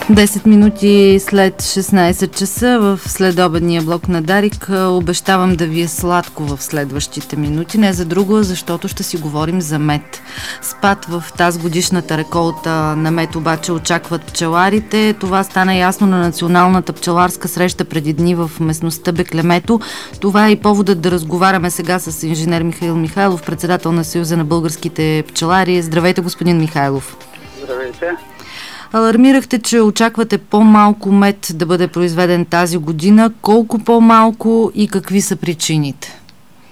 10 минути след 16 часа в следобедния блок на Дарик обещавам да ви е сладко в следващите минути. Не за друго, защото ще си говорим за мед. Спад в тази годишната реколта на мед обаче очакват пчеларите. Това стана ясно на националната пчеларска среща преди дни в местността Беклемето. Това е и поводът да разговаряме сега с инженер Михаил Михайлов, председател на Съюза на българските пчелари. Здравейте, господин Михайлов. Здравейте. Алармирахте, че очаквате по-малко мед да бъде произведен тази година. Колко по-малко и какви са причините?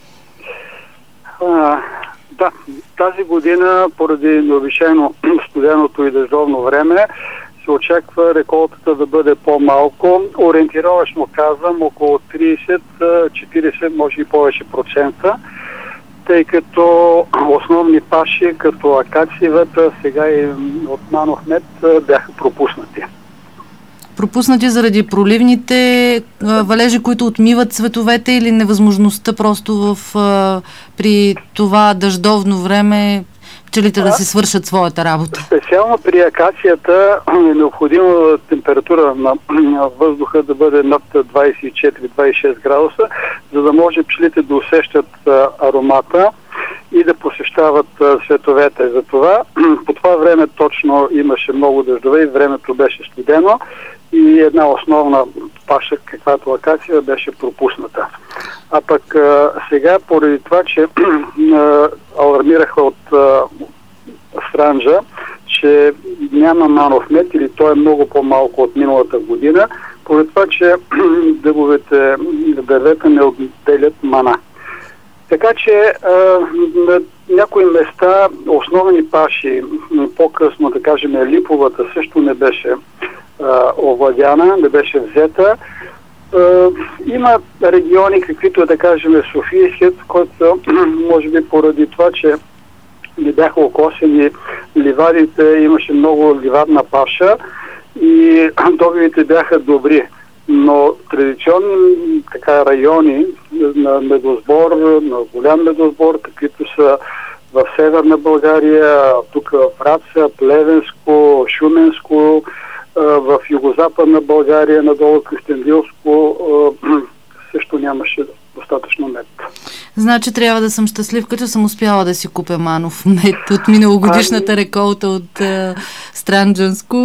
Да, тази година поради необичайно студеното и дъждовно време се очаква реколтата да бъде по-малко. Ориентировъчно казвам около 30-40, може и повече процента, тъй като основни паши, като акациевата, сега и от манов мед, бяха пропуснати. Пропуснати заради проливните валежи, които отмиват цветовете, или невъзможността просто при това дъждовно време пчелите да си свършат своята работа? Специално при акацията е необходима температура на въздуха да бъде над 24-26 градуса, за да може пчелите да усещат аромата и да посещават цветовете. Затова по това време точно имаше много дъждове и времето беше студено и една основна паша, каквато акация, беше пропусната. А пък сега, поради това, че алармираха от Странджа, че няма манов мед или той е много по-малко от миналата година, поради това, че дъбовете дървета не отделят мана. Така че на някои места основни паши, по-късно, да кажем, липовата също не беше овладяна, не беше взета. Има региони, каквито да кажем Софийският, който може би поради това, че не бяха окосени ливадите, имаше много ливадна паша и добивите бяха добри. Но традиционни райони на медосбор, на голям медосбор, каквито са в Северна България, тук в Враца, Плевенско, Шуменско, в Югозападна България, надолу Кюстендилско, също нямаше достатъчно мед. Значи трябва да съм щастлив, като съм успяла да си купя манов мед от миналогодишната реколта от Странджанско,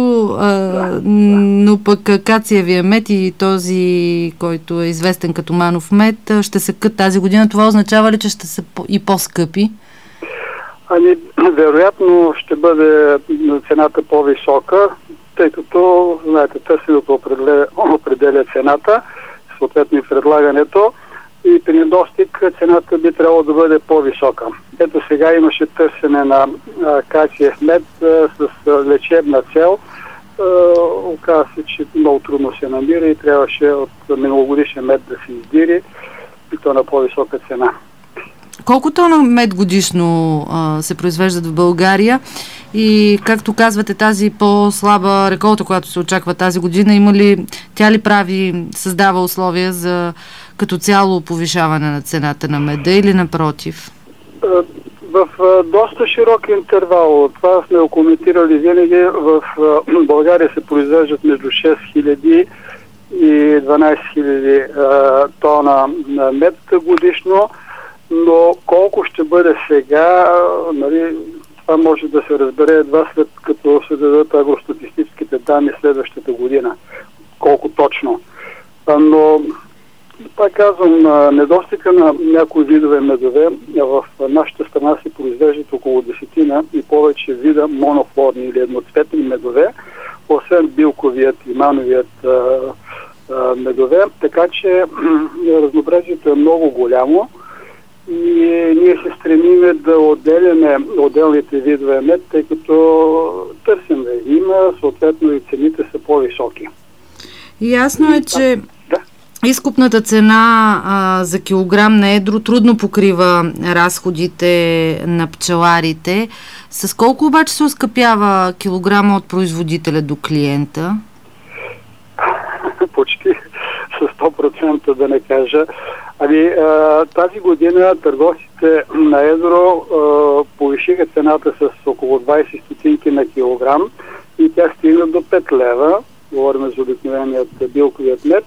но пък акациевия мед и този, който е известен като манов мед, ще се кът тази година. Това означава ли, че ще са и по-скъпи? Вероятно ще бъде цената по-висока, тъй като, знаете, търсенето определя цената, съответно и предлагането, и при недостиг цената би трябвало да бъде по-висока. Ето сега имаше търсене на акациев мед с лечебна цел. Оказва се, че много трудно се намира и трябваше от миналогодишен мед да се издири, и то на по-висока цена. Колко тона мед годишно се произвеждат в България? И както казвате, тази по-слаба реколта, която се очаква тази година, тя ли създава условия за като цяло повишаване на цената на меда или напротив? В доста широк интервал. Това сме го коментирали винаги. В България се произвеждат между 6000 и 12 000 тона мед годишно, но колко ще бъде сега, това може да се разбере едва след като се дадат агростатистическите данни следващата година. Колко точно. Но, пак казвам, недостига на някои видове медове в нашата страна се произвеждат около 10 и повече вида монофлорни или едноцветни медове, освен билковият и мановият медове. Така че разнообразието е много голямо. И ние се стремиме да отделяме отделните видове мед, тъй като търсим има, съответно и цените са по-високи. Ясно е, че изкупната цена за килограм на едро трудно покрива разходите на пчеларите. С колко обаче се оскъпява килограма от производителя до клиента? Почти с 100% да не кажа. Тази година търговците на едро повишиха цената с около 20 стотинки на килограм и тя стигна до 5 лева. говорим за обикновеният билковият мед,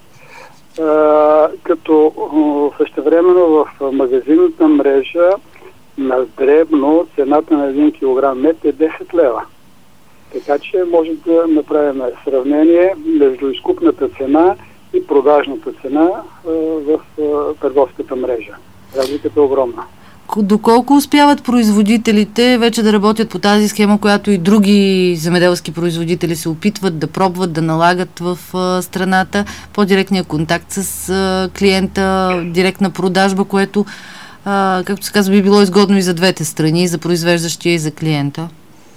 като същевременно в магазинната мрежа на дребно цената на 1 кг мед е 10 лева. Така че може да направим сравнение между изкупната цена и продажната цена в търговската мрежа. Разликата е огромна. Доколко успяват производителите вече да работят по тази схема, която и други земеделски производители се опитват да пробват да налагат в страната, по-директния контакт с клиента, директна продажба, което, както се казва, би било изгодно и за двете страни, и за произвеждащия, и за клиента?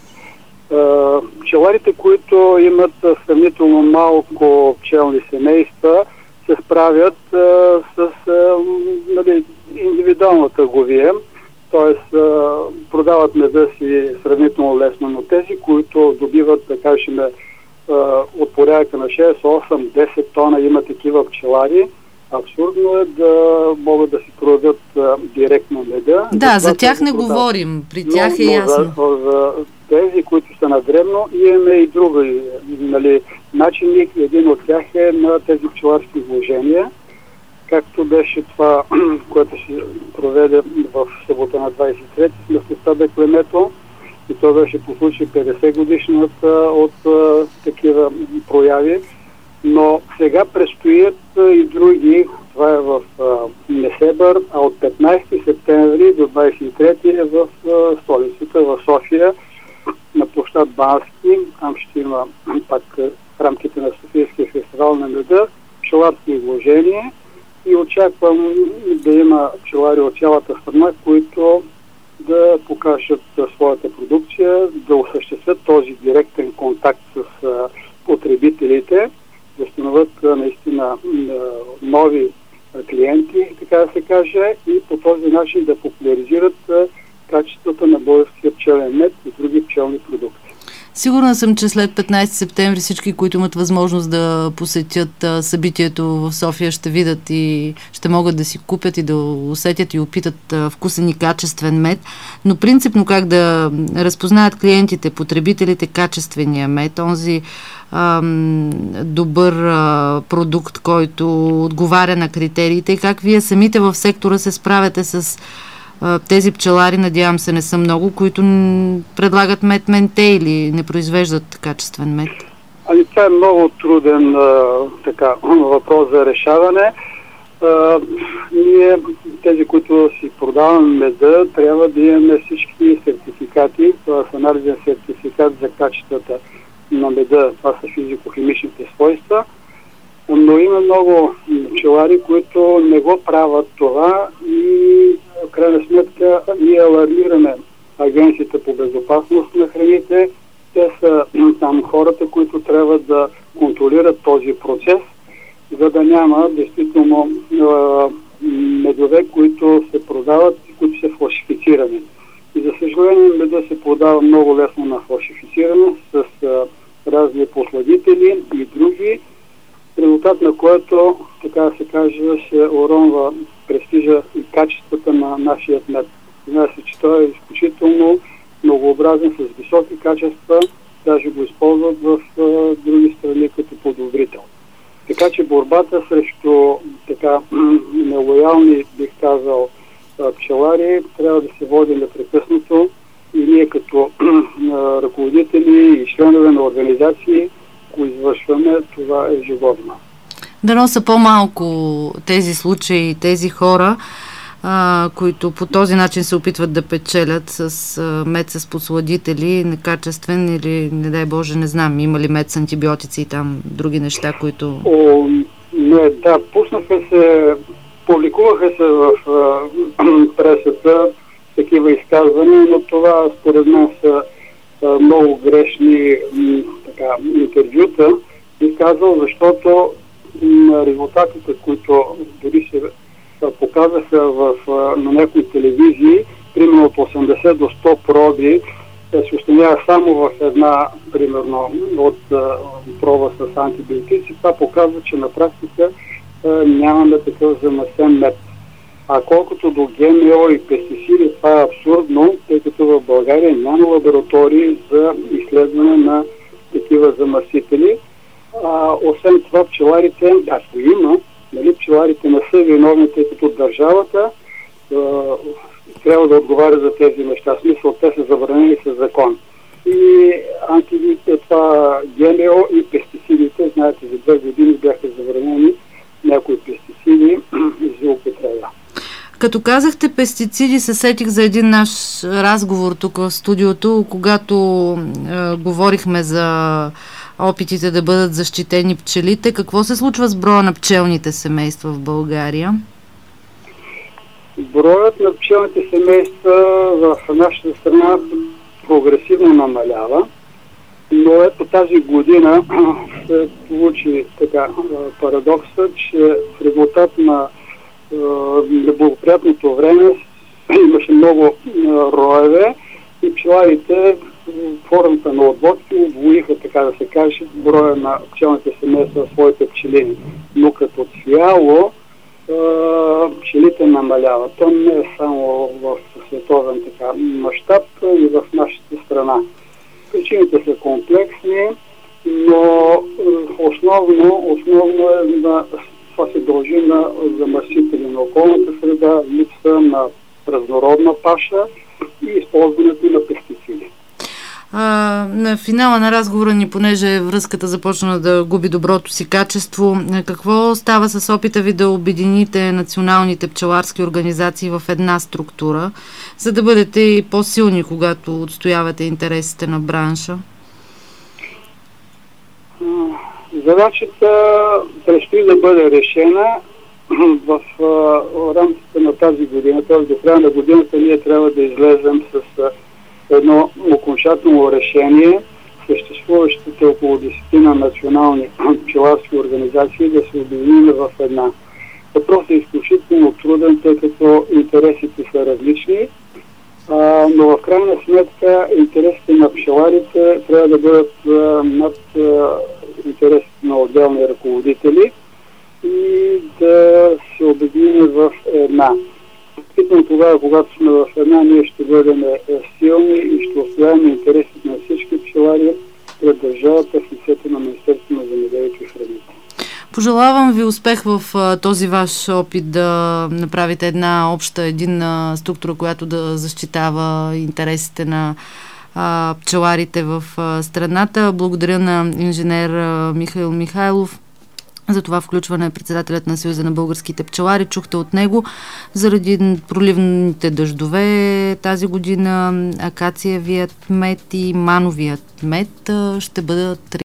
Пчеларите, които имат сравнително малко пчелни семейства, се справят с индивидуална търговия, т.е. продават меда си сравнително лесно, но тези, които добиват, да кажем, от порядъка на 6, 8, 10 тона, има такива пчелари, абсурдно е да могат да си продадат директно меда. Да, за тях не говорим, при тях е ясно. За тези, които са на дребно, имаме и други начини. Един от тях е на тези пчеларски вложения, както беше това, което се проведе в събота на 23 в местността Беклемето, и то беше по случай 50 годишната от такива прояви, но сега предстоят и други. Това е в Несебър, а от 15 септември до 23 в столицата, в София, на площад Бански. Там ще има пак в рамките на Софийския фестивал на меда пчеларски изложения и очаквам да има пчелари от цялата страна, които да покажат своята продукция, да осъществят този директен контакт с потребителите, да установят наистина нови клиенти, така да се каже, и по този начин да популяризират качеството на българския пчелен мед и други пчелни продукти. Сигурна съм, че след 15 септември всички, които имат възможност да посетят събитието в София, ще видят и ще могат да си купят и да усетят и опитат вкусен и качествен мед. Но принципно как да разпознаят клиентите, потребителите качествения мед, онзи добър продукт, който отговаря на критериите, и как вие самите в сектора се справяте с тези пчелари, надявам се не са много, които предлагат мед-менте или не произвеждат качествен мед? Това е много труден въпрос за решаване. Ние, тези, които си продаваме меда, трябва да имаме всички сертификати. Това са анализен сертификат за качествата на меда. Това са физико-химичните свойства. Но има много пчелари, които не го правят това и в крайна сметка ние алармираме агенцията по безопасност на храните. Те са там хората, които трябва да контролират този процес, за да няма действително медове, които се продават и които са фалшифицирани. И за съжаление меда се продава много лесно на фалшифициране с разни посладители и други, резултат на което, така да се каже, се уронва престижа и качествата на нашия мед. Знае се, че той е изключително многообразен, с високи качества, даже го използват в други страни като подобрител. Така че борбата срещу нелоялни, бих казал, пчелари трябва да се води непрекъснато и ние като ръководители и членове на организации го извършваме това ежегодно. Дано са по-малко тези случаи, тези хора, които по този начин се опитват да печелят с мед с подсладители, некачествен или, не дай Боже, не знам, има ли мед с антибиотици и там други неща, които... Пуснаха се, публикуваха се в пресата такива изказвания, но това според мен са много грешни интервюта, бих казал, защото резултатите, които дори се показаха на някои телевизии, примерно от 80 до 100 проби, се установява само в една, примерно, от проба с антибиотици. Това показва, че на практика нямаме такъв замърсен мед. А колкото до ГМО и пестициди, това е абсурдно, тъй като в България няма лаборатории за изследване на такива замърсители. Освен това, пчеларите, ако има, нали, пчеларите не са виновни, тъй като държавата трябва да отговаря за тези неща. В смисъл, те са забранени с закон. И това ГМО и пестицидите, знаете, за 2 години бяха забранени някои пестициди за употреба. Като казахте пестициди, се сетих за един наш разговор тук в студиото, когато говорихме за опитите да бъдат защитени пчелите. Какво се случва с броя на пчелните семейства в България? Броят на пчелните семейства в нашата страна прогресивно намалява, но ето тази година се получи така парадокса, че в резултат на неблагоприятното време имаше много роеве и пчеларите в формата на отводки удвоиха, така да се каже, броя на пчелните семейства в своите пчелини. Но като цяло пчелите намаляват. То не е само в световен така мащаб, и в нашата страна. Причините са комплексни, но основно това се дължи на замърсители на околната среда, липса на разнородна паша и използването на пестициди. На финала на разговора ни, понеже връзката започна да губи доброто си качество, какво става с опита ви да обедините националните пчеларски организации в една структура, за да бъдете и по-силни, когато отстоявате интересите на бранша? Задачата предстои да бъде решена в рамките на тази година. Т.е. до края на годината ние трябва да излезем с едно окончателно решение, съществуващите около 10 национални пчеларски организации да се обединим в една. Въпросът е изключително труден, тъй като интересите са различни, но в крайна сметка интересите на пчеларите трябва да бъдат над интересите на отделни ръководители и да се обединим в една. Питам тогава, когато сме в една, ние ще бъдем силни и ще отстояваме интересите на всички пчелари пред държавата в лицето на Министерството на земеделието и храните. Пожелавам ви успех в този ваш опит да направите една обща, единна структура, която да защитава интересите на пчеларите в страната. Благодаря на инженер Михаил Михайлов за това включване, председателят на Съюза на българските пчелари. Чухте от него, заради проливните дъждове тази година акациевият мед и мановият мед ще бъдат